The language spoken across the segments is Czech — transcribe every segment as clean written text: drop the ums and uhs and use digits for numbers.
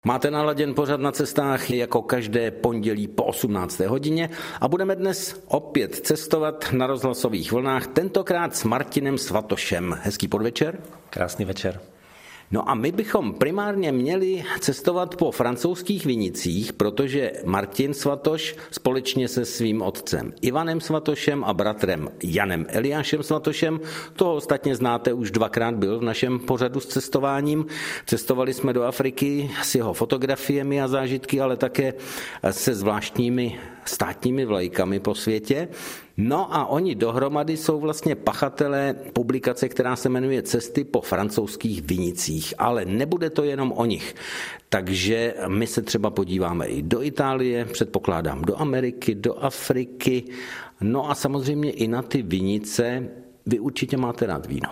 Máte naladěn pořad Na cestách jako každé pondělí po 18. hodině a budeme dnes opět cestovat na rozhlasových vlnách, tentokrát s Martinem Svatošem. Hezký podvečer. Krásný večer. No a my bychom primárně měli cestovat po francouzských vinicích, protože Martin Svatoš společně se svým otcem Ivanem Svatošem a bratrem Janem Eliášem Svatošem, toho ostatně znáte, už dvakrát byl v našem pořadu s cestováním. Cestovali jsme do Afriky s jeho fotografiemi a zážitky, ale také se zvláštními státními vlajkami po světě. No a oni dohromady jsou vlastně pachatelé publikace, která se jmenuje Cesty po francouzských vinicích, ale nebude to jenom o nich. Takže my se třeba podíváme i do Itálie, předpokládám do Ameriky, do Afriky, no a samozřejmě i na ty vinice. Vy určitě máte rád víno.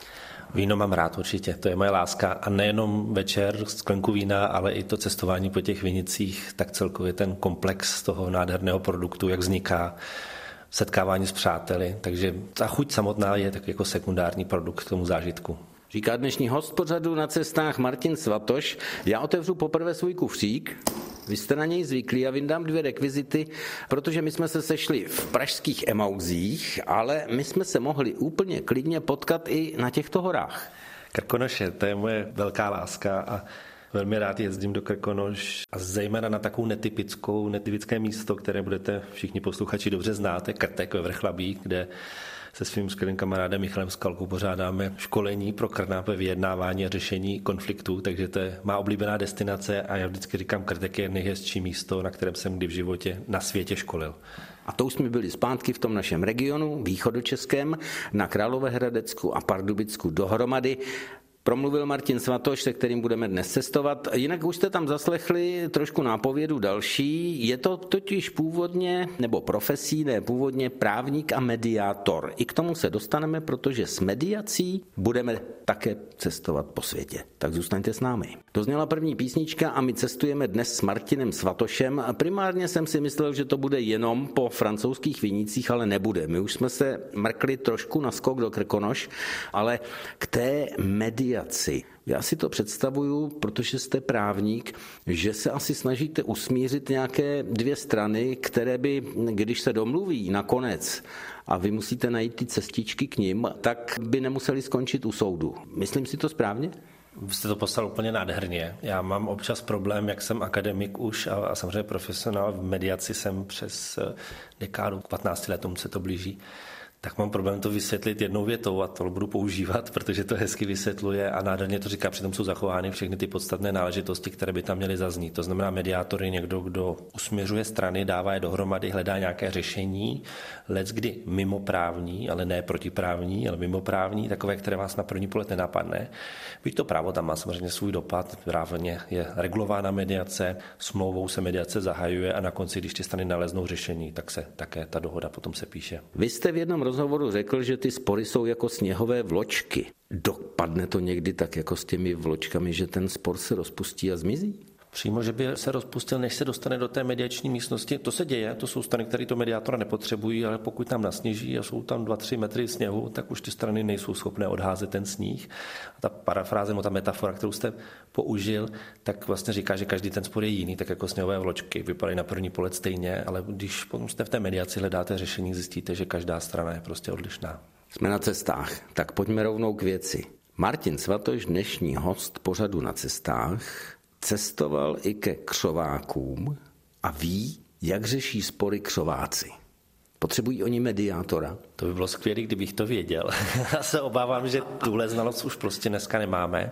Víno mám rád určitě, to je moje láska a nejenom večer sklenku vína, ale i to cestování po těch vinicích, tak celkově ten komplex toho nádherného produktu, jak vzniká, setkávání s přáteli, takže ta chuť samotná je tak jako sekundární produkt k tomu zážitku. Říká dnešní host pořadu Na cestách Martin Svatoš. Já otevřu poprvé svůj kufřík. Vy jste na něj zvyklí a vyndám 2 rekvizity, protože my jsme se sešli v pražských Emauzích, ale my jsme se mohli úplně klidně potkat i na těchto horách. Krkonoše, to je moje velká láska a velmi rád jezdím do Krkonoš a zejména na takovou netypické místo, které budete všichni posluchači dobře znáte, Krtek ve Vrchlabí, kde se svým skvělým kamarádem Michalem Skalkou pořádáme školení pro krnápe, vyjednávání a řešení konfliktů, takže to je má oblíbená destinace a já vždycky říkám, Krtek je nejhezčí místo, na kterém jsem kdy v životě na světě školil. A to už jsme byli zpátky v tom našem regionu, východočeském, na Královéhradecku a Pardubicku dohromady. Promluvil Martin Svatoš, se kterým budeme dnes cestovat. Jinak už jste tam zaslechli trošku nápovědu další. Je to totiž původně, nebo profesí, ne původně právník a mediátor. I k tomu se dostaneme, protože s mediací budeme také cestovat po světě. Tak zůstaňte s námi. Dozněla první písnička a my cestujeme dnes s Martinem Svatošem. Primárně jsem si myslel, že to bude jenom po francouzských vinicích, ale nebude. My už jsme se mrkli trošku na skok do Krkonoš, ale k té mediaci. Já si to představuju, protože jste právník, že se asi snažíte usmířit nějaké 2 strany, které by, když se domluví nakonec a vy musíte najít ty cestičky k nim, tak by nemuseli skončit u soudu. Myslím si to správně? Vy jste to poslal úplně nádherně. Já mám občas problém, jak jsem akademik už a samozřejmě profesionál v mediaci jsem přes dekádu, 15 letům se to blíží. Tak mám problém to vysvětlit jednou větou a to budu používat, protože to hezky vysvětluje a nádherně to říká, přitom jsou zachovány všechny ty podstatné náležitosti, které by tam měly zaznít. To znamená, mediátor je někdo, kdo usměřuje strany, dává je dohromady, hledá nějaké řešení, leckdy mimoprávní, ale ne protiprávní, ale mimoprávní, takové, které vás na první pohled nenapadne. Byť to právo tam má samozřejmě svůj dopad, právně je regulována mediace, smlouvou se mediace zahajuje a na konci, když ty strany naleznou řešení, tak se také ta dohoda potom se píše. Vy jste v jednom rozhovoru řekl, že ty spory jsou jako sněhové vločky. Dopadne to někdy tak jako s těmi vločkami, že ten spor se rozpustí a zmizí? Přímo, že by se rozpustil, než se dostane do té mediační místnosti. To se děje, to jsou strany, které to mediátora nepotřebují, ale pokud tam nasněží a jsou tam 2-3 metry sněhu, tak už ty strany nejsou schopné odházet ten sníh. A ta parafráze, ta metafora, kterou jste použil, tak vlastně říká, že každý ten spor je jiný, tak jako sněhové vločky vypadají na první pohled stejně, ale když potom jste v té mediaci hledáte řešení, zjistíte, že každá strana je prostě odlišná. Jsme na cestách, tak pojďme rovnou k věci. Martin Svatoš, dnešní host pořadu Na cestách, cestoval i ke křovákům a ví, jak řeší spory křováci. Potřebují oni mediátora? To by bylo skvělé, kdybych to věděl. Já se obávám, že tuhle znalost už prostě dneska nemáme.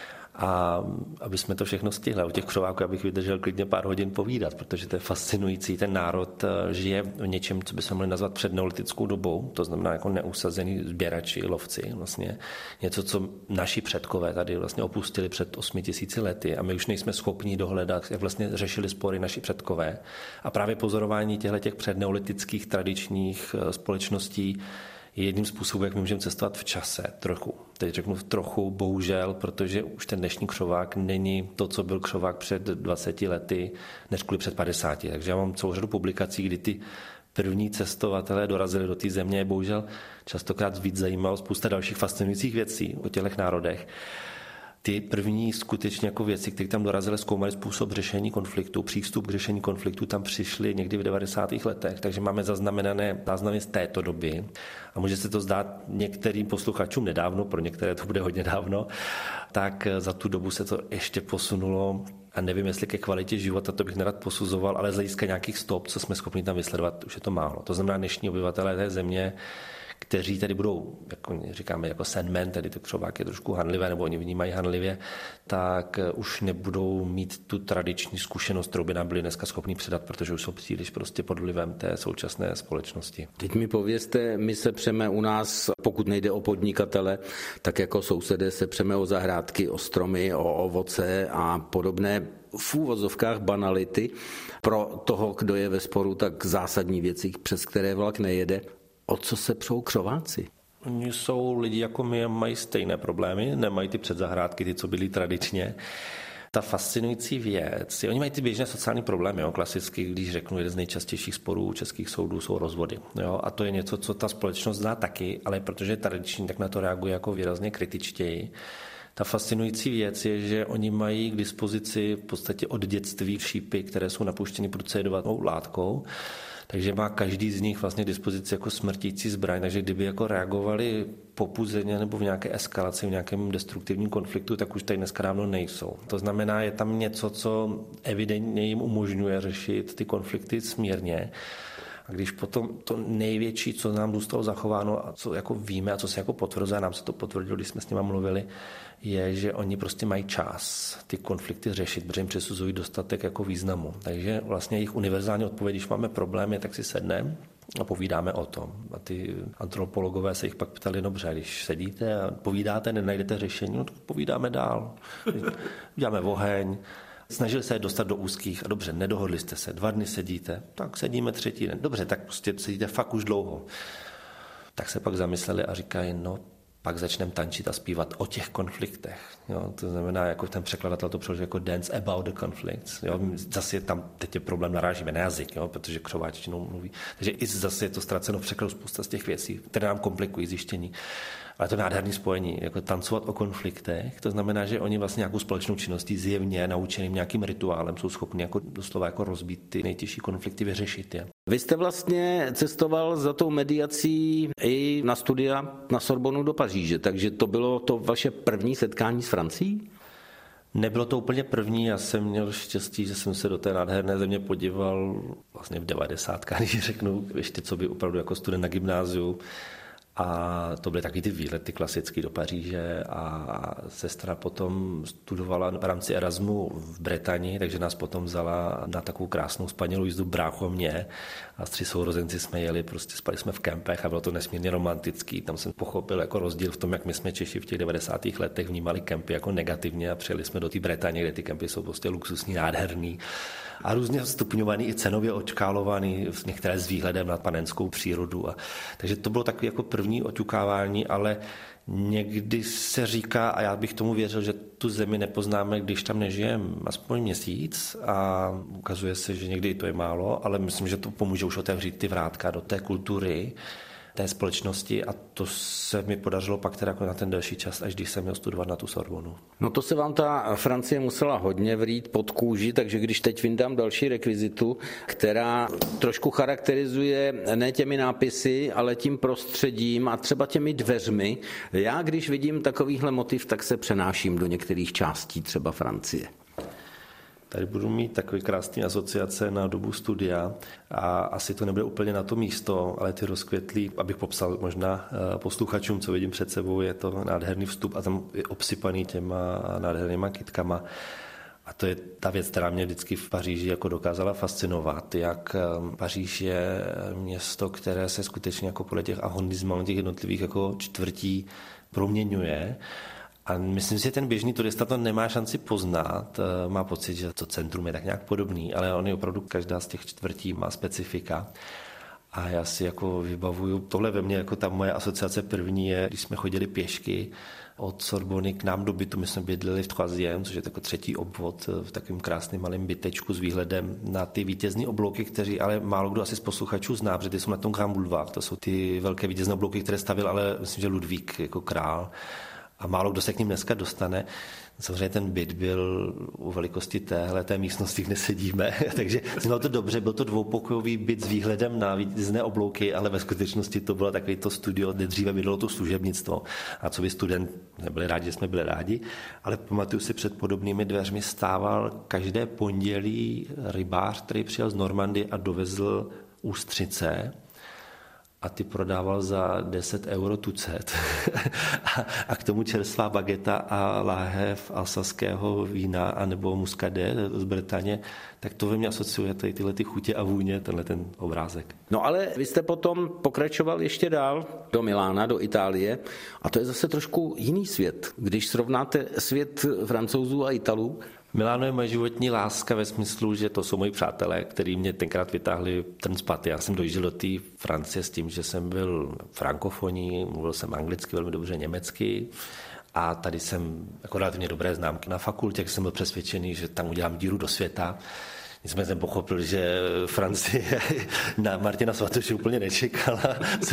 A aby jsme to všechno stihli. U těch křováků abych vydržel klidně pár hodin povídat, protože to je fascinující. Ten národ žije v něčem, co bychom mohli nazvat předneolitickou dobou, to znamená jako neusazený sběrači, lovci. Vlastně něco, co naši předkové tady vlastně opustili před 8000 lety a my už nejsme schopni dohledat, jak vlastně řešili spory naši předkové. A právě pozorování těchto předneolitických tradičních společností je jedním způsobem, jak my můžeme cestovat v čase trochu. Teď řeknu trochu, bohužel, protože už ten dnešní křovák není to, co byl křovák před 20 lety, než kvůli před 50. Takže já mám celou řadu publikací, kdy ty první cestovatelé dorazili do té země, bohužel častokrát víc zajímalo spousta dalších fascinujících věcí o těchto národech. ty první skutečně jako věci, které tam dorazily, zkoumali způsob řešení konfliktu, přístup k řešení konfliktu tam přišli někdy v 90. letech, takže máme zaznamenané záznamy z této doby a může se to zdát některým posluchačům nedávno, pro některé to bude hodně dávno, tak za tu dobu se to ještě posunulo a nevím, jestli ke kvalitě života, to bych nerad posuzoval, ale z hlediska nějakých stop, co jsme schopni tam vysledovat, už je to málo. To znamená, dnešní obyvatelé té země, kteří tady budou, jako říkáme, jako Sandman, tedy to křovák je trošku hanlivé, nebo oni vnímají hanlivě, tak už nebudou mít tu tradiční zkušenost, kterou by nám byli dneska schopni předat, protože už jsou příliš prostě pod vlivem té současné společnosti. Teď mi povězte, my se přeme u nás, pokud nejde o podnikatele, tak jako sousedé se přeme o zahrádky, o stromy, o ovoce a podobné v úvozovkách banality pro toho, kdo je ve sporu, tak zásadní věci, přes které vlak nejede. O co se přou křováci? Oni jsou lidi jako my, mají stejné problémy, nemají ty předzahrádky, ty, co byly tradičně. Ta fascinující věc, oni mají ty běžné sociální problémy, jo, klasicky, když řeknu, jeden z nejčastějších sporů českých soudů jsou rozvody. Jo, a to je něco, co ta společnost zná taky, ale protože je tradiční, tak na to reaguje jako výrazně kritičtěji. Ta fascinující věc je, že oni mají k dispozici v podstatě od dětství šípy, které jsou napuštěny procedovatou látkou, takže má každý z nich vlastně dispozici jako smrtící zbraň, takže kdyby jako reagovali popuzeně nebo v nějaké eskalaci, v nějakém destruktivním konfliktu, tak už tady dneska dávno nejsou. To znamená, je tam něco, co evidentně jim umožňuje řešit ty konflikty smírně. A když potom to největší, co nám zůstalo zachováno a co jako víme a co se jako potvrzuje, nám se to potvrdilo, když jsme s nimi mluvili, je, že oni prostě mají čas ty konflikty řešit, protože jim přisuzují dostatek jako významu. Takže vlastně jejich univerzální odpověď, když máme problémy, tak si sedneme a povídáme o tom. A ty antropologové se jich pak ptali, dobře, když sedíte a povídáte, nenajdete řešení, no tak povídáme dál. Děláme oheň. Snažili se je dostat do úzkých a dobře, nedohodli jste se, 2 dny sedíte, tak sedíme 3. den. Dobře, tak prostě sedíte fakt už dlouho. Tak se pak zamysleli a říkají, no pak začneme tančit a zpívat o těch konfliktech. Jo, to znamená, jako ten překladatel to přeložil jako dance about the conflicts. Jo, zase je tam, teď je problém, narážíme na jazyk, jo, protože křováčtinou mluví. Takže i zase je to ztraceno v překladu spousta z těch věcí, které nám komplikují zjištění. Ale to je nádherné spojení, jako tancovat o konfliktech, to znamená, že oni vlastně nějakou společnou činností zjevně naučeným nějakým rituálem jsou schopni jako doslova jako rozbít ty nejtěžší konflikty, vyřešit je. Vy jste vlastně cestoval za tou mediací i na studia na Sorbonu do Paříže, takže to bylo to vaše první setkání s Francií? Nebylo to úplně první, já jsem měl štěstí, že jsem se do té nádherné země podíval vlastně v 90, když řeknu, ještě co by opravdu jako student na gymnáziu. A to byly taky ty výlety klasický do Paříže a sestra potom studovala v rámci Erasmu v Británii, takže nás potom vzala na takovou krásnou spanilou jízdu brácho mě a s 3 sourozenci jsme jeli, prostě spali jsme v kempech a bylo to nesmírně romantický. Tam jsem pochopil jako rozdíl v tom, jak my jsme Češi v těch 90. letech vnímali kempy jako negativně a přijeli jsme do té Británie, kde ty kempy jsou prostě luxusní, nádherný a různě stupňovaný i cenově očkálovaný, některé s výhledem na panenskou přírodu. Takže to bylo takový jako první oťukávání, ale někdy se říká, a já bych tomu věřil, že tu zemi nepoznáme, když tam nežijeme aspoň měsíc a ukazuje se, že někdy to je málo, ale myslím, že to pomůže už otevřít ty vrátka do té kultury, té společnosti a to se mi podařilo pak teda jako na ten delší čas, až když jsem měl studovat na tu Sorbonu. No to se vám ta Francie musela hodně vrít pod kůži, takže když teď vyndám další rekvizitu, která trošku charakterizuje ne těmi nápisy, ale tím prostředím a třeba těmi dveřmi. Já když vidím takovýhle motiv, tak se přenáším do některých částí třeba Francie. Tady budu mít takový krásný asociace na dobu studia a asi to nebude úplně na to místo, ale ty rozkvětlí, abych popsal možná posluchačům, co vidím před sebou, je to nádherný vstup a tam je obsypaný těma nádhernýma kytkama. A to je ta věc, která mě vždycky v Paříži jako dokázala fascinovat, jak Paříž je město, které se skutečně jako podle těch arrondissements, těch jednotlivých jako čtvrtí proměňuje. A myslím si, že ten běžný turista to nemá šanci poznat, má pocit, že to centrum je tak nějak podobný, ale on je opravdu, každá z těch čtvrtí má specifika. A já si jako vybavuju, tohle ve mně jako ta moje asociace první je, když jsme chodili pěšky od Sorbony k nám do bytu, my jsme bydleli v Troisième, což je takový 3. obvod v takovém krásném malém bytečku s výhledem na ty vítězné oblouky, kteří ale málo kdo asi z posluchačů zná, protože ty jsou na tom Grand Boulevard, to jsou ty velké vítězné oblouky, které stavil ale myslím, že Ludvík jako král. a málo kdo se k ním dneska dostane. Samozřejmě ten byt byl u velikosti té místnosti, kde sedíme, takže znělo to dobře, byl to dvoupokojový byt s výhledem na vítězné oblouky, ale ve skutečnosti to bylo takový to studio, kde dříve bydlelo to služebnictvo. A co by student, nebyli rádi, že jsme byli rádi, ale pamatuju si, před podobnými dveřmi stával každé pondělí rybář, který přijel z Normandie a dovezl ústřice, a ty prodával za 10 euro tucet a k tomu čerstvá bageta a láhev alsaského vína anebo muscadet z Bretaně, tak to ve mně asociuje tyhle ty chutě a vůně, tenhle ten obrázek. No ale vy jste potom pokračoval ještě dál do Milána, do Itálie a to je zase trošku jiný svět, když srovnáte svět Francouzů a Italů. Miláno je moje životní láska ve smyslu, že to jsou moji přátelé, kteří mě tenkrát vytáhli trn zpátky. Já jsem dojížděl do té Francie s tím, že jsem byl frankofonní, mluvil jsem anglicky, velmi dobře německy a tady jsem jako relativně dobré známky na fakultě, jsem byl přesvědčený, že tam udělám díru do světa. Nicméně jsem pochopil, že Francie na Martina Svatoše úplně nečekala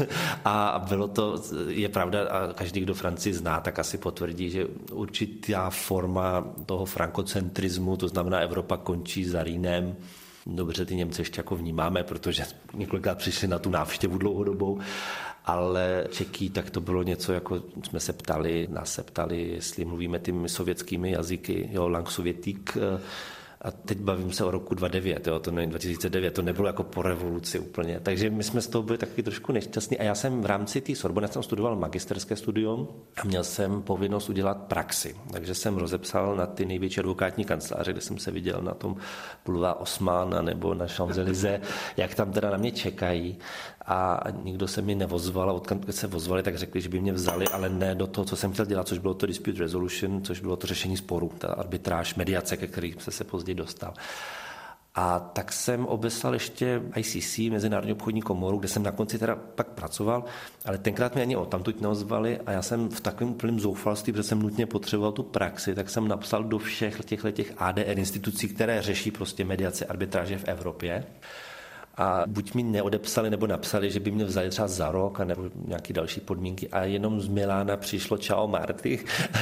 a bylo to, je pravda, a každý, kdo Francii zná, tak asi potvrdí, že určitá forma toho frankocentrismu, to znamená Evropa končí za Rýnem. Dobře, ty Němce ještě jako vnímáme, protože několikrát přišli na tu návštěvu dlouhodobou, ale Čeky, tak to bylo něco, jako jsme nás se ptali, jestli mluvíme těmi sovětskými jazyky, lang sovětík. A teď bavím se o roku 2009, to ne 2009, to nebylo jako po revoluci úplně. Takže my jsme z toho byli taky trošku nešťastní. A já jsem v rámci té Sorbonny jsem studoval magisterské studium a měl jsem povinnost udělat praxi. Takže jsem rozepsal na ty největší advokátní kanceláře, kde jsem se viděl na tom Boulevard Haussmann nebo na Champs-Élysées, jak tam teda na mě čekají. A nikdo se mi nevozval a odkud se vozvali, tak řekli, že by mě vzali, ale ne do toho, co jsem chtěl dělat, což bylo to dispute resolution, což bylo to řešení sporu, ta arbitráž, mediace, ke kterým se později dostal. A tak jsem obeslal ještě ICC, Mezinárodní obchodní komoru, kde jsem na konci teda pak pracoval, ale tenkrát mě ani odtamtud neozvali a já jsem v takovém úplném zoufalství, protože jsem nutně potřeboval tu praxi, tak jsem napsal do všech těch ADR institucí, které řeší prostě mediace, arbitráže v Evropě. A buď mi neodepsali nebo napsali, že by mě vzali třeba za rok a nebo nějaké další podmínky a jenom z Milána přišlo čau Marty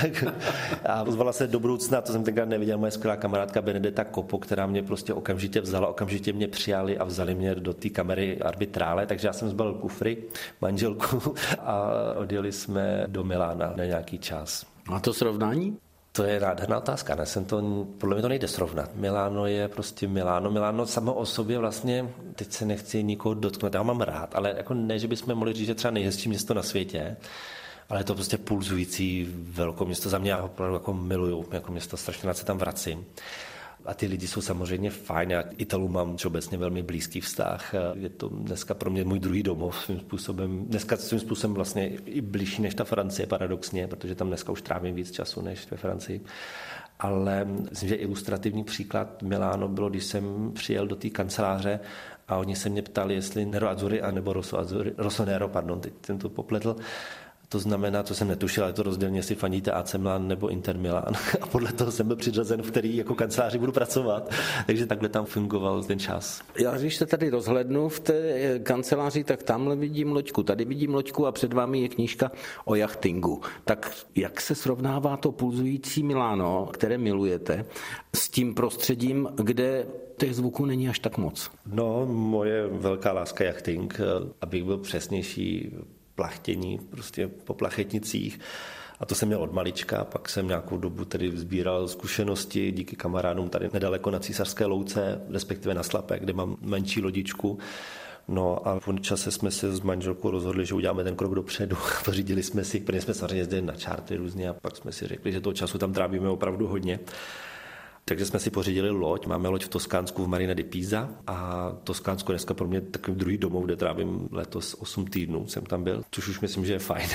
a pozvala se do budoucna, to jsem tenkrát neviděl, moje skvělá kamarádka Benedetta Kopo, která mě prostě okamžitě vzala, okamžitě mě přijali a vzali mě do té kamery arbitrále, takže já jsem zbalil kufry, manželku a odjeli jsme do Milána na nějaký čas. A to srovnání? To je nádherná otázka, podle mě to nejde srovnat. Miláno je prostě Miláno. Miláno samo o sobě vlastně, teď se nechci nikoho dotknout, já ho mám rád, ale jako ne, že bychom mohli říct, že třeba nejhezčí město na světě, ale je to prostě pulzující velkoměsto. Za mě já ho opravdu jako miluju, jako město, strašně rád se tam vracím. A ty lidi jsou samozřejmě fajn. Já Italů mám obecně velmi blízký vztah. Je to dneska pro mě můj druhý domov svým způsobem. Dneska svým způsobem vlastně i blížší než ta Francie paradoxně, protože tam dneska už trávím víc času než ve Francii. Ale myslím, že ilustrativní příklad Miláno bylo, když jsem přijel do té kanceláře a oni se mě ptali, jestli Nero Azzurri anebo Rosso Nero, teď jsem to popletl. To znamená, co jsem netušil, ale to rozdělně, jestli fandíte AC Milan nebo Inter Milan. A podle toho jsem byl přiřazen, v který jako kanceláři budu pracovat. Takže takhle tam fungoval ten čas. Já když se tady rozhlednu v té kanceláři, tak tamhle vidím loďku, tady vidím loďku a před vámi je knížka o jachtingu. Tak jak se srovnává to pulzující Miláno, které milujete, s tím prostředím, kde těch zvuků není až tak moc? No, moje velká láska jachting, abych byl přesnější, plachtění prostě po plachetnicích. A to jsem měl od malička, pak jsem nějakou dobu tedy sbíral zkušenosti díky kamarádům tady nedaleko na Císařské louce, respektive na Slapé, kde mám menší lodičku. No a v čase jsme se s manželkou rozhodli, že uděláme ten krok dopředu. Pořídili jsme si, protože jsme samozřejmě jezdili na čárty různě a pak jsme si řekli, že toho času tam trávíme opravdu hodně. Takže jsme si pořídili loď, máme loď v Toskánsku v Marina di Pisa a Toskánsko dneska pro mě takový druhý domov, kde trávím letos 8 týdnů, jsem tam byl, což už myslím, že je fajn.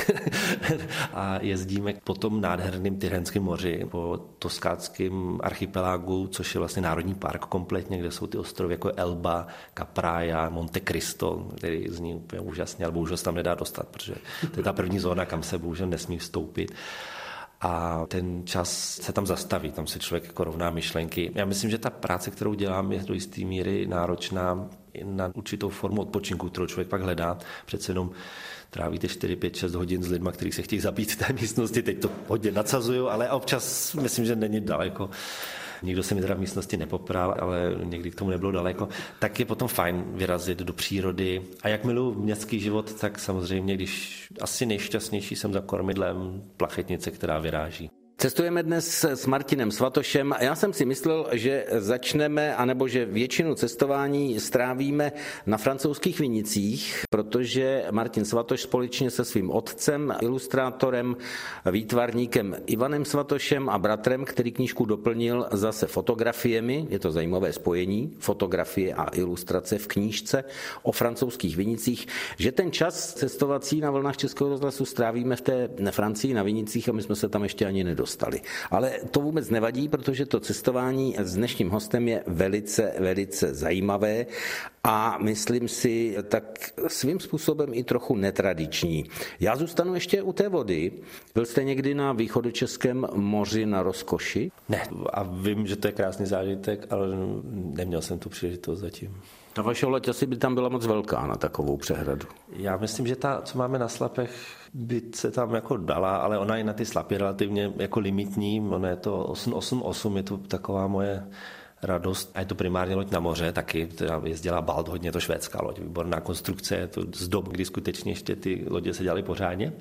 A jezdíme po tom nádherném Tyrrhenském moři, po toskánském archipelágu, což je vlastně národní park kompletně, kde jsou ty ostrovy jako Elba, Capraia, Monte Cristo, který zní úplně úžasně, ale bohužel se tam nedá dostat, protože to je ta první zóna, kam se bohužel nesmí vstoupit. a ten čas se tam zastaví, tam se člověk jako rovná myšlenky. Já myslím, že ta práce, kterou dělám, je do jisté míry náročná na určitou formu odpočinku, kterou člověk pak hledá. Přece jenom trávíte 4, 5, 6 hodin s lidma, kteří se chtějí zabít v té místnosti, teď to hodně nadsazuju, ale občas myslím, že není daleko. Nikdo se mi teda v místnosti nepopral, ale někdy k tomu nebylo daleko. Tak je potom fajn vyrazit do přírody. A jak miluji městský život, tak samozřejmě, když asi nejšťastnější jsem za kormidlem plachetnice, která vyráží. Cestujeme dnes s Martinem Svatošem. Já jsem si myslel, že začneme, anebo že většinu cestování strávíme na francouzských vinicích, protože Martin Svatoš společně se svým otcem, ilustrátorem, výtvarníkem Ivanem Svatošem a bratrem, který knížku doplnil zase fotografiemi, je to zajímavé spojení, fotografie a ilustrace v knížce o francouzských vinicích, že ten čas cestovací na vlnách Českého rozhlasu strávíme v té Francii na vinicích a my jsme se tam ještě ani nedostali. Ale to vůbec nevadí, protože to cestování s dnešním hostem je velice, velice zajímavé a myslím si tak svým způsobem i trochu netradiční. Já zůstanu ještě u té vody. Byl jste někdy na východočeském moři na Rozkoši? Ne, a vím, že to je krásný zážitek, ale neměl jsem tu příležitost zatím. Ta vaše loď asi by tam byla moc velká na takovou přehradu. Já myslím, že ta, co máme na Slapech, by se tam jako dala, ale ona je na ty Slapy relativně jako limitní, ona je to 888, je to taková moje radost. A je to primárně loď na moře, taky teda jezdila Balt, hodně to švédská loď, výborná konstrukce, je to z dob, kdy skutečně ještě ty lodě se dělaly pořádně.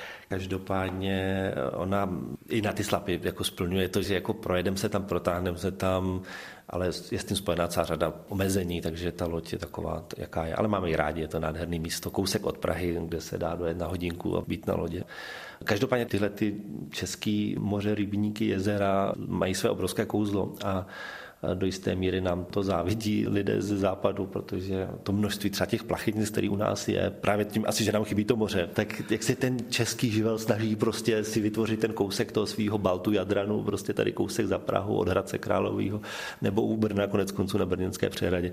Každopádně ona i na ty Slapy jako splňuje to, že jako projedeme se tam, protáhneme se tam, ale je s tím spojená celá řada omezení, takže ta loď je taková, jaká je. Ale máme ji rádi, je to nádherný místo, kousek od Prahy, kde se dá dojet na hodinku a být na lodě. Každopádně tyhle ty český moře, rybníky, jezera mají své obrovské kouzlo a do jisté míry nám to závidí lidé ze západu, protože to množství třeba těch plachetnic, který u nás je, právě tím asi, že nám chybí to moře, tak jak se ten český živel snaží prostě si vytvořit ten kousek toho svého Baltu, Jadranu, prostě tady kousek za Prahu od Hradce Králového nebo u Brna, konec konců na brněnské přehradě.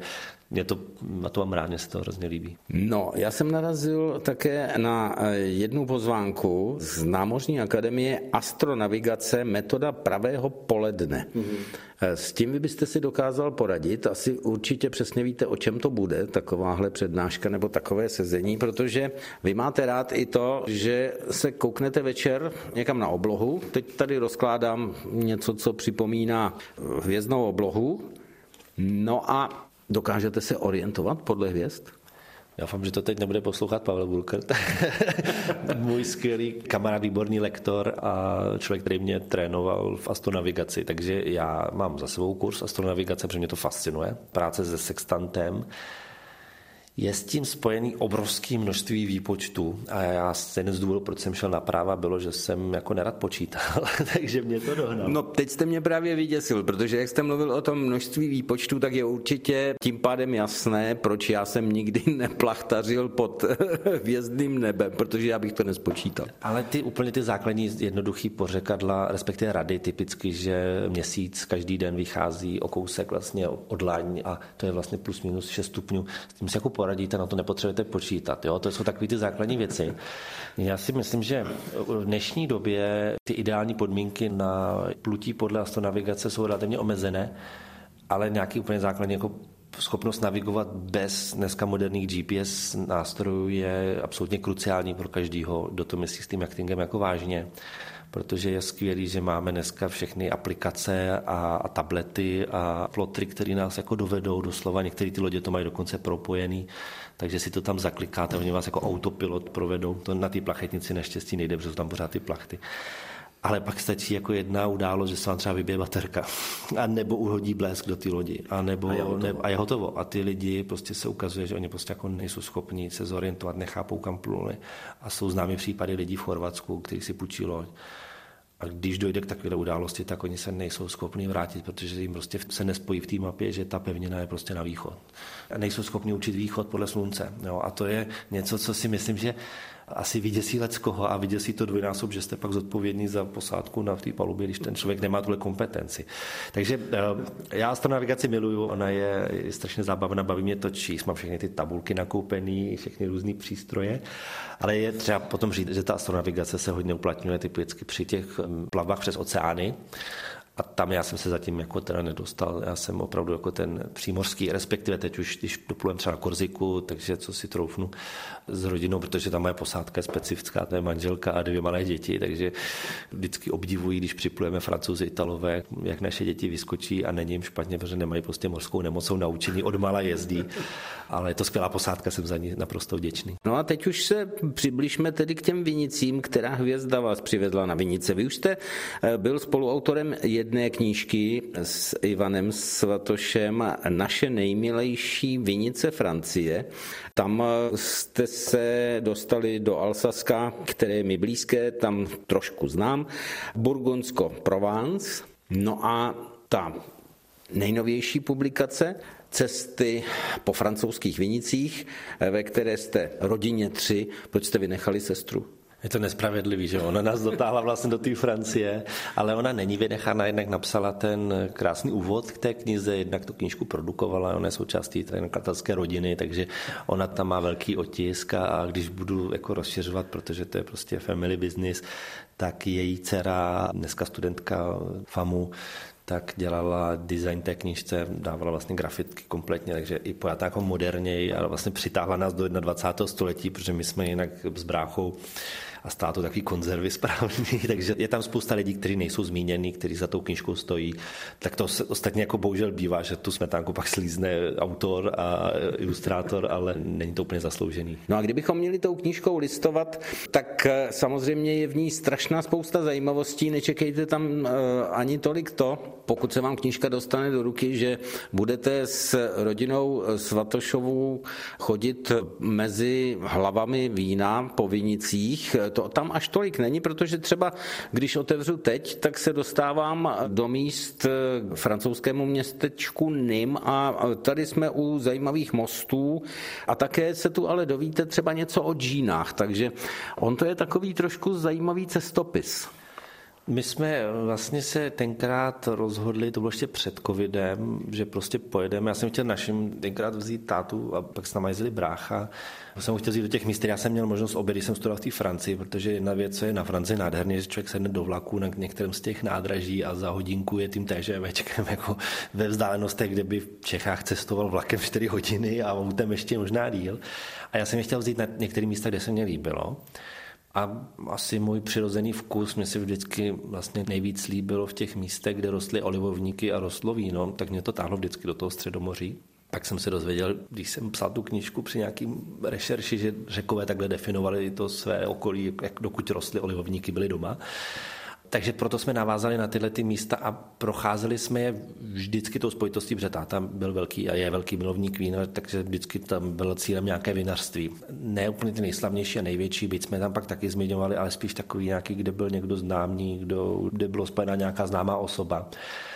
Na to mám rád, mě se to hrozně líbí. No, já jsem narazil také na jednu pozvánku z Námořní akademie Astronavigace, metoda pravého poledne. S tím vy byste si dokázal poradit, asi určitě přesně víte, o čem to bude, takováhle přednáška nebo takové sezení, protože vy máte rád i to, že se kouknete večer někam na oblohu. Teď tady rozkládám něco, co připomíná hvězdnou oblohu. No a dokážete se orientovat podle hvězd? Já doufám, že to teď nebude poslouchat Pavel Burkert. Můj skvělý kamarád, výborný lektor a člověk, který mě trénoval v astronavigaci. Takže já mám za sebou kurz astronavigace, protože mě to fascinuje. Práce se sextantem. Je s tím spojený obrovské množství výpočtů a jeden z důvodů, proč jsem šel na práva, bylo, že jsem jako nerad počítal, takže mě to dohnalo. No teď jste mě právě vyděsil, protože jak jste mluvil o tom množství výpočtů, tak je určitě tím pádem jasné, proč já jsem nikdy neplachtařil pod hvězdným nebem, protože já bych to nespočítal. Ale úplně ty základní jednoduchý pořekadla, respektive rady, typicky, že měsíc každý den vychází o kousek vlastně od dlaň a to je vlastně plus minus 6 stupňů. S tím si jako poradíte, na to nepotřebujete počítat. Jo? To jsou takové ty základní věci. Já si myslím, že v dnešní době ty ideální podmínky na plutí podle astronavigace jsou relativně omezené, ale nějaký úplně základní jako schopnost navigovat bez dneska moderních GPS nástrojů je absolutně kruciální pro každýho, kdo to myslí s tím jachtingem jako vážně. Protože je skvělý, že máme dneska všechny aplikace a tablety a plotry, které nás jako dovedou doslova. Některé ty lodě to mají dokonce propojený, takže si to tam zaklikáte, oni vás jako autopilot provedou. To na té plachetnici naštěstí nejde, protože jsou tam pořád ty plachty. Ale pak stačí jako jedna událost, že se vám třeba vybije baterka a nebo uhodí blesk do té lodi a je hotovo. A ty lidi prostě se ukazuje, že oni prostě jako nejsou schopni se zorientovat, nechápou, kam pluli. A jsou známé případy lidí v Chorvatsku, kteří si půjčí loď. A když dojde k takové události, tak oni se nejsou schopni vrátit, protože jim prostě se nespojí v té mapě, že ta pevnina je prostě na východ. A nejsou schopni učit východ podle slunce. Jo? A to je něco, co si myslím, že asi vyděsí leckoho a vyděsí to dvojnásob, že jste pak zodpovědní za posádku na té palubě, když ten člověk nemá tuhle kompetenci. Takže já astronavigaci miluju, ona je strašně zábavná, baví mě to číst, mám všechny ty tabulky nakoupený, všechny různý přístroje, ale je třeba potom říct, že ta astronavigace se hodně uplatňuje typicky při těch plavbách přes oceány. A tam já jsem se zatím jako teda nedostal, já jsem opravdu jako ten přímořský, respektive teď už, když doplujeme třeba na Korziku, takže co si troufnu s rodinou, protože tam moje posádka je specifická, to je manželka a 2 malé děti, takže vždycky obdivují, když připlujeme Francouzi, Italové, jak naše děti vyskočí a není jim špatně, protože nemají prostě mořskou nemoc, jsou naučení, odmala jezdí, ale je to skvělá posádka, jsem za ní naprosto vděčný. No a teď už se přibližme tedy k těm Vinicím, která hvězda vás přivezla na Vinice. Vy už jste byl spoluautorem jedné knížky s Ivanem Svatošem Naše nejmilejší Vinice Francie. Tam jste se dostali do Alsaska, které je mi blízké, tam trošku znám, Burgundsko-Provence. No a ta nejnovější publikace Cesty po francouzských vinicích, ve které jste rodině 3, proč jste vynechali sestru? Je to nespravedlivý, že ona nás dotáhla vlastně do té Francie, ale ona není vynechána, jednak napsala ten krásný úvod k té knize, jednak tu knížku produkovala, ona je součástí té nakladatelské rodiny, takže ona tam má velký otisk a když budu jako rozšiřovat, protože to je prostě family business, tak její dcera, dneska studentka FAMu, tak dělala design té knížce, dávala vlastně grafiky kompletně, takže i pojatá jako moderněji a vlastně přitáhla nás do 21. století, protože my jsme jinak s bráchou a stále to takový konzervy správný, takže je tam spousta lidí, kteří nejsou zmíněni, kteří za tou knížkou stojí. Tak to ostatně jako bohužel bývá, že tu smetánku pak slízne autor a ilustrátor, ale není to úplně zasloužený. No a kdybychom měli tou knížkou listovat, tak samozřejmě je v ní strašná spousta zajímavostí, nečekejte tam ani tolik to, pokud se vám knížka dostane do ruky, že budete s rodinou Svatošovou chodit mezi hlavami vína po vinicích. To tam až tolik není, protože třeba když otevřu teď, tak se dostávám do míst francouzskému městečku Nîmes a tady jsme u zajímavých mostů a také se tu ale dovíte třeba něco o džínách, takže on to je takový trošku zajímavý cestopis. My jsme vlastně se tenkrát rozhodli, to bylo ještě před covidem, že prostě pojedeme. Já jsem chtěl našim tenkrát vzít tátu a pak s náma jezdili brácha. Já jsem chtěl vzít do těch míst, já jsem měl možnost obět, když jsem studoval v té Francii, protože jedna věc, co je na Francii nádherně, že člověk sedne do vlaku na některém z těch nádraží a za hodinku je tím TŽVčkem jako ve vzdálenostech, kde by v Čechách cestoval vlakem 4 hodiny a autem ještě možná díl. A já jsem je chtěl vzít na některé místa, kde se mně líbilo. A asi můj přirozený vkus mě se vždycky vlastně nejvíc líbilo v těch místech, kde rostly olivovníky a rostlo víno, tak mě to táhlo vždycky do toho Středomoří. Pak jsem se dozvěděl, když jsem psal tu knížku při nějakým rešerši, že Řekové takhle definovali to své okolí, jak dokud rostly olivovníky, byly doma. Takže proto jsme navázali na tyhle ty místa a procházeli jsme je vždycky tou spojitostí, protože táta byl velký a je velký milovník vína, takže vždycky tam bylo cílem nějaké vinařství. Ne úplně ty nejslavnější a největší, byť jsme tam pak taky zmiňovali, ale spíš takový nějaký, kde byl někdo známý, kde bylo spojena nějaká známá osoba.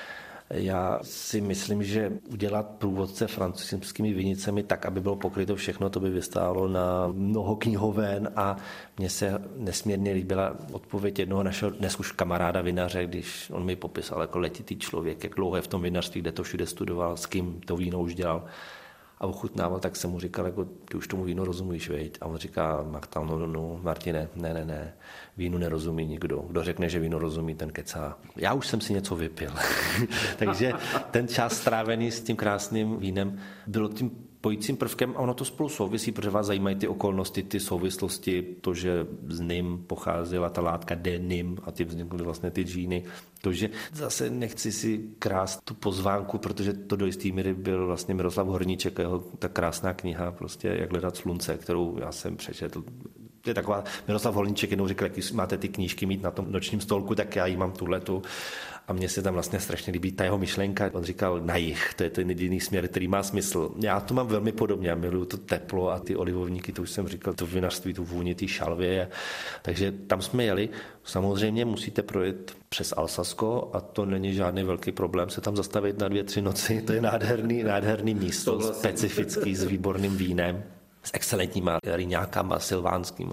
Já si myslím, že udělat průvodce francouzskými vinicemi tak, aby bylo pokryto všechno, to by vystálo na mnoho knihoven a mně se nesmírně líbila odpověď jednoho našeho dnes už kamaráda vinaře, když on mi popisal jako letitý člověk, jak dlouho je v tom vinařství, kde to všude studoval, s kým to víno už dělal a ochutnával, tak jsem mu říkal, jako, ty už tomu víno rozumíš, veď? A on říká, Maktal, no, Martine, ne, vínu nerozumí nikdo. Kdo řekne, že víno rozumí, ten kecá. Já už jsem si něco vypil. Takže ten čas strávený s tím krásným vínem byl tím pojícím prvkem a ono to spolu souvisí, protože vás zajímají ty okolnosti, ty souvislosti, to, že z Nîmes pocházela ta látka denim a ty vznikly vlastně ty džíny. To, že zase nechci si krást tu pozvánku, protože to do jistý míry byl vlastně Miroslav Horníček a jeho ta krásná kniha, prostě Jak hledat slunce, kterou já jsem přečetl. To je taková, Miroslav Horníček jednou říkal, jak máte ty knížky mít na tom nočním stolku, tak já jí mám tuhletu. A mně se tam vlastně strašně líbí ta jeho myšlenka. On říkal na jih, to je ten jediný směr, který má smysl. Já to mám velmi podobně, já miluju to teplo a ty olivovníky, to už jsem říkal, to vinařství, tu vůni, ty šalvě. Takže tam jsme jeli. Samozřejmě musíte projet přes Alsasko a to není žádný velký problém se tam zastavit na 2-3 noci. To je nádherný místo, specifický s výborným vínem. s excelentníma rýňákama silvánským.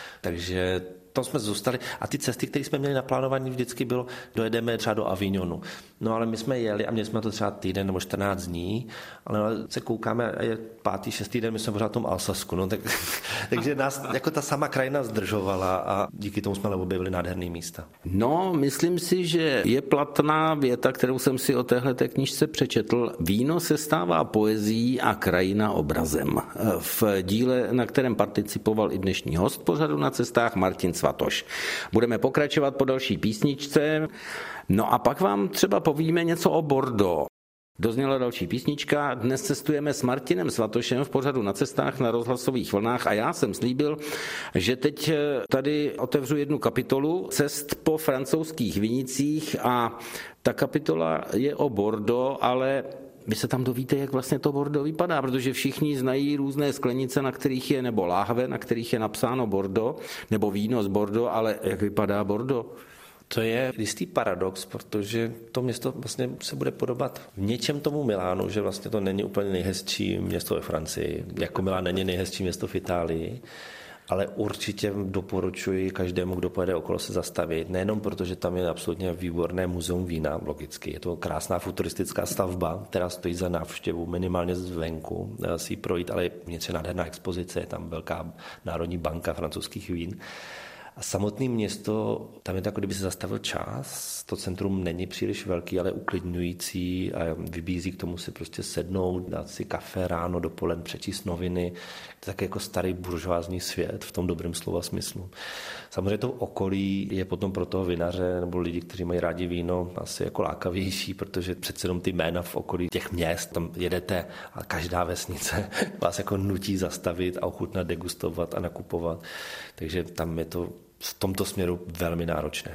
Takže tam jsme zůstali a ty cesty, které jsme měli naplánované, vždycky bylo, dojedeme třeba do Avignonu. No ale my jsme jeli a měli jsme to třeba týden nebo 14 dní, ale se koukáme a je 5., 6. den, my jsme pořád v tom Alsasku. No, takže nás jako ta sama krajina zdržovala a díky tomu jsme objevili nádherný místa. No, myslím si, že je platná věta, kterou jsem si o téhleté knížce přečetl. Víno se stává poezií a krajina obrazem. V díle, na kterém participoval i dnešní host pořadu Na cestách Martin Svatoš. Budeme pokračovat po další písničce. No a pak vám třeba povíme něco o Bordeaux. Dozněla další písnička. Dnes cestujeme s Martinem Svatošem v pořadu Na cestách na rozhlasových vlnách a já jsem slíbil, že teď tady otevřu jednu kapitolu cest po francouzských vinicích a ta kapitola je o Bordeaux, ale vy se tam dovíte, jak vlastně to Bordeaux vypadá, protože všichni znají různé sklenice, na kterých je, nebo láhve, na kterých je napsáno Bordeaux, nebo víno z Bordeaux, ale jak vypadá Bordeaux? To je jistý paradox, protože to město vlastně se bude podobat v něčem tomu Milánu, že vlastně to není úplně nejhezčí město ve Francii, jako Milán není nejhezčí město v Itálii, ale určitě doporučuji každému, kdo pojede okolo, se zastavit. Nejenom proto, že tam je absolutně výborné muzeum vína, logicky. Je to krásná futuristická stavba, která stojí za návštěvu, minimálně zvenku si ji projít, ale vnitř je nádherná expozice, je tam velká národní banka francouzských vín. A samotné město, tam je to, jako kdyby se zastavil čas, to centrum není příliš velký, ale uklidňující a vybízí k tomu si prostě sednout, dát si kafe ráno, dopoledne, přečíst noviny. To je tak jako starý buržoázní svět v tom dobrém slova smyslu. Samozřejmě to okolí je potom pro toho vinaře nebo lidi, kteří mají rádi víno, asi jako lákavější, protože přece jenom ty jména v okolí těch měst, tam jedete a každá vesnice vás jako nutí zastavit a ochutnat, degustovat a nakupovat. Takže tam je to v tomto směru velmi náročné.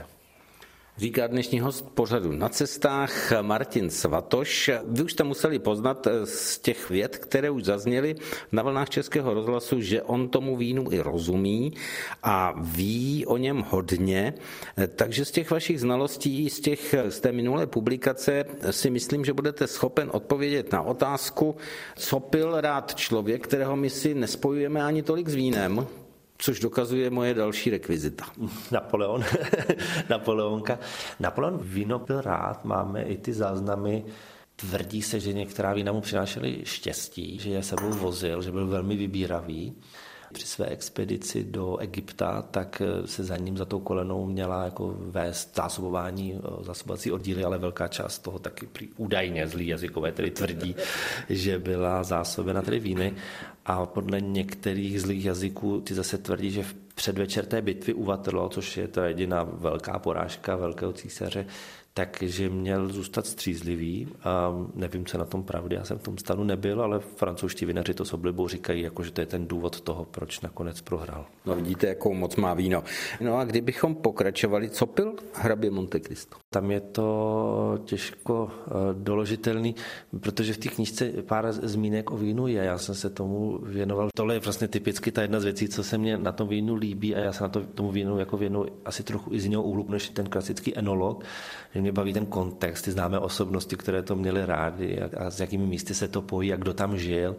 Říká dnešní host pořadu Na cestách Martin Svatoš. Vy už jste museli poznat z těch vět, které už zazněly na vlnách Českého rozhlasu, že on tomu vínu i rozumí a ví o něm hodně. Takže z těch vašich znalostí, z té minulé publikace si myslím, že budete schopen odpovědět na otázku, co pil rád člověk, kterého my si nespojujeme ani tolik s vínem, což dokazuje moje další rekvizita. Napoleon. Napoleonka. Napoleon víno pil rád, máme i ty záznamy. Tvrdí se, že některá vína mu přinášely štěstí, že je sebou vozil, že byl velmi vybíravý. Při své expedici do Egypta, tak se za ním, za tou kolenou měla jako vést zásobovací oddíly, ale velká část toho taky údajně zlý jazykové tedy tvrdí, že byla zásobena tedy víny. A podle některých zlých jazyků ty zase tvrdí, že v předvečer té bitvy u Waterloo, což je ta jediná velká porážka velkého císaře, takže měl zůstat střízlivý a nevím, co na tom pravdy, já jsem v tom stanu nebyl, ale francouzští vinaři to s oblibou říkají, jako, že to je ten důvod toho, proč nakonec prohrál. No vidíte, jakou moc má víno. No a kdybychom pokračovali, co pil hrabě Monte Cristo? Tam je to těžko doložitelný, protože v té knížce pár zmínek o vínu je, já jsem se tomu věnoval. Tohle je vlastně typicky ta jedna z věcí, co se mně na tom vínu líbí a já se na tomu vínu jako věnuji asi trochu i z jiného úhlu, než ten klasický enolog. Mě baví ten kontext, ty známé osobnosti, které to měly rádi a s jakými místy se to pojí a kdo tam žil.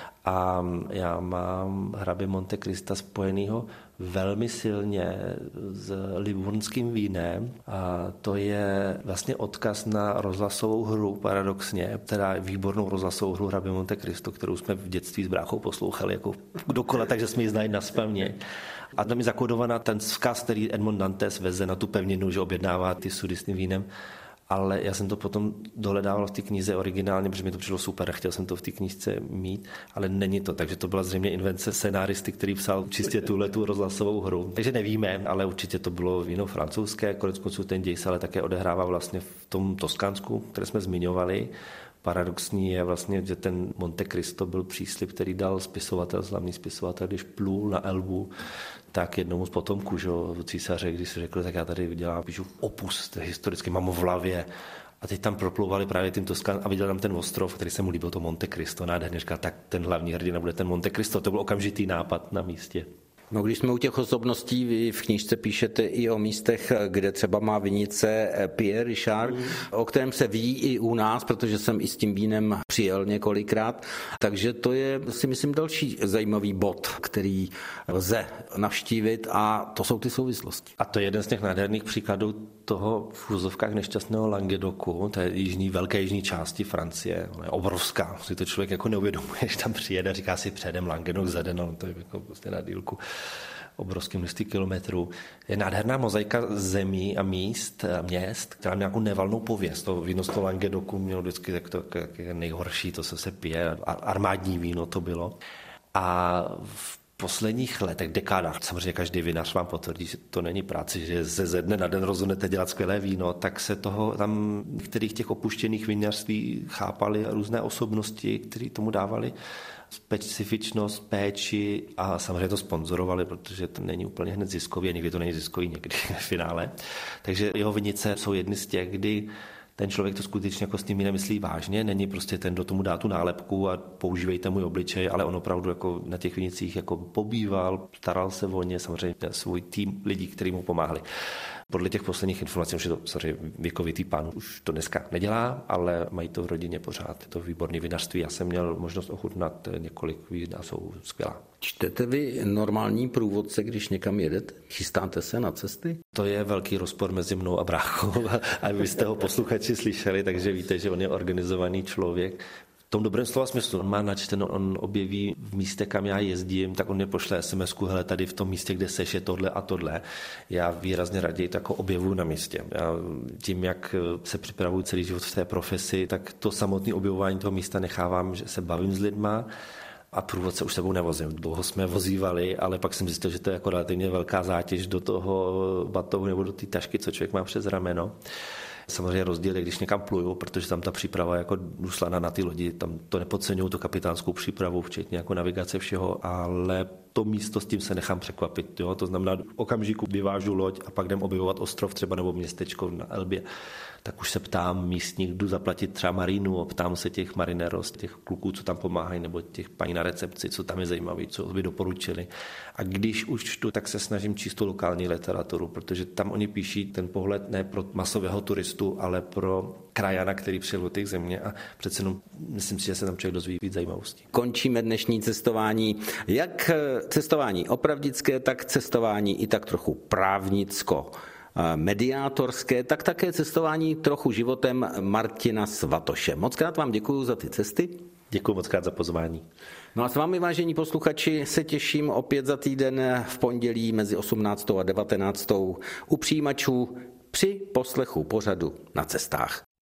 A já mám hrabě Monte Cristo spojenýho velmi silně s livurnským vínem a to je vlastně odkaz na rozhlasovou hru, paradoxně, teda výbornou rozhlasovou hru hrabě Monte Cristo, kterou jsme v dětství s bráchou poslouchali jako dokola, takže jsme ji znali nazpaměť. A tam je zakodovaná ten vzkaz, který Edmond Dantes veze na tu pevninu, že objednává ty sudy s tím vínem. Ale já jsem to potom dohledával v té knize originálně, protože mi to přišlo super, chtěl jsem to v té knížce mít, ale není to, takže to byla zřejmě invence scenáristy, který psal čistě tu rozhlasovou hru. Takže nevíme, ale určitě to bylo víno francouzské, koneckonců ten děj se ale také odehrává vlastně v tom Toskánsku, které jsme zmiňovali. Paradoxní je vlastně, že ten Monte Cristo byl příslib, který dal slavný spisovatel, když plul na Elbu, tak jednomu z potomků, že císaře, když si řekl, tak já tady píšu opus, historicky mám v hlavě. A teď tam proplouvali právě tím Toskán a viděl tam ten ostrov, který se mu líbil, to Monte Cristo. Nádherně říkal, tak ten hlavní hrdina bude ten Monte Cristo. To byl okamžitý nápad na místě. No, když jsme u těch osobností, vy v knížce píšete i o místech, kde třeba má vinice Pierre Richard, o kterém se ví i u nás, protože jsem i s tím vínem přijel několikrát. Takže to je, si myslím, další zajímavý bod, který lze navštívit, a to jsou ty souvislosti. A to je jeden z těch nádherných příkladů toho v úzovkách nešťastného Languedocu, té velké jižní části Francie. Ona je obrovská, si to člověk jako neuvědomuje, když tam přijede, říká si předem Languedoc za den, no, to je jako prostě na dílku obrovským množství kilometrů. Je nádherná mozaika zemí a míst, měst, která má nějakou nevalnou pověst. To víno z toho Languedocu mělo vždycky tak nejhorší, to se pije, armádní víno to bylo. A v posledních letech, dekádách, samozřejmě každý vinař vám potvrdí, že to není práce, že ze dne na den rozhodnete dělat skvělé víno, tak se toho tam některých těch opuštěných vinařství chápali různé osobnosti, které tomu dávali specifičnost, péči a samozřejmě to sponzorovali, protože to není úplně hned ziskový a nikdy to není ziskový někdy v finále. Takže jeho vinice jsou jedny z těch, kdy ten člověk to skutečně jako s tím nemyslí vážně, není prostě ten, kdo tomu dá tu nálepku a používejte můj obličej, ale on opravdu jako na těch vinicích jako pobýval, staral se o ně, samozřejmě svůj tým lidí, kteří mu pomáhali. Podle těch posledních informací, že to samozřejmě věkovitý pán už to dneska nedělá, ale mají to v rodině pořád. Je to výborný vinařství. Já jsem měl možnost ochutnat několik vín a jsou skvělá. Čtete vy normální průvodce, když někam jedete? Chystáte se na cesty? To je velký rozpor mezi mnou a bráchou. A vy jste ho posluchači slyšeli, takže víte, že on je organizovaný člověk. V tom dobrém slova smyslu. On má načteno, on objeví v místě, kam já jezdím, tak on mě pošle SMS-ku, hele, tady v tom místě, kde seš, je tohle a tohle. Já výrazně raději to jako objevuju na místě. Já tím, jak se připravuju celý život v té profesi, tak to samotné objevování toho místa nechávám, že se bavím s lidma a průvodce už sebou nevozím. Dlouho jsme vozívali, ale pak jsem zjistil, že to je jako relativně velká zátěž do toho batohu nebo do té tašky, co člověk má přes rameno. Samozřejmě rozdíl je, když někam pluju, protože tam ta příprava jako důsledná na ty lodi, tam to nepodceňují, tu kapitánskou přípravu, včetně jako navigace všeho, ale to místo s tím se nechám překvapit. Jo? To znamená, v okamžiku vyvážu loď a pak jdem objevovat ostrov třeba nebo městečko na Elbě, tak už se ptám místních, jdu zaplatit třeba marínu, ptám se těch marinéros, těch kluků, co tam pomáhají, nebo těch paní na recepci, co tam je zajímavé, co by doporučili. A když už čtu, tak se snažím číst tu lokální literaturu, protože tam oni píší ten pohled ne pro masového turistu, ale pro krajana, který přijel do těch země a přece jenom myslím si, že se tam člověk dozví víc zajímavostí. Končíme dnešní cestování. Jak cestování opravdické, tak cestování i tak trochu právnicko mediátorské, tak také cestování trochu životem Martina Svatoše. Mockrát vám děkuji za ty cesty. Děkuji mockrát za pozvání. No a s vámi, vážení posluchači, se těším opět za týden v pondělí mezi 18. a 19. u přijímačů při poslechu pořadu Na cestách.